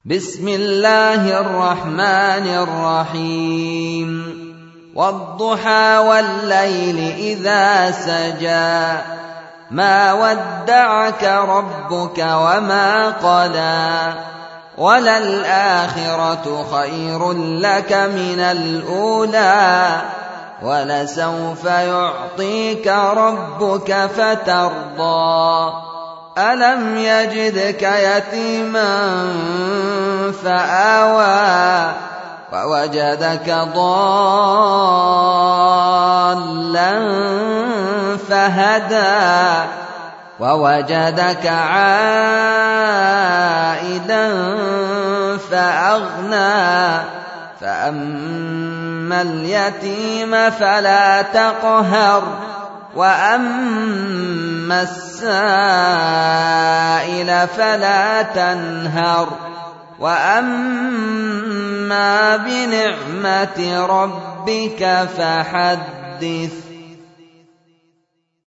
بسم الله الرحمن الرحيم والضحى والليل إذا سجى ما ودعك ربك وما قلى وللآخرة خير لك من الأولى ولسوف يعطيك ربك فترضى ألم يجدك يتيما فآوى ووجدك ضالا فهدى ووجدك عائلا فأغنى فأما اليتيم فلا تقهر وأما السائل فلا تنهر وأما بنعمة ربك فحدث.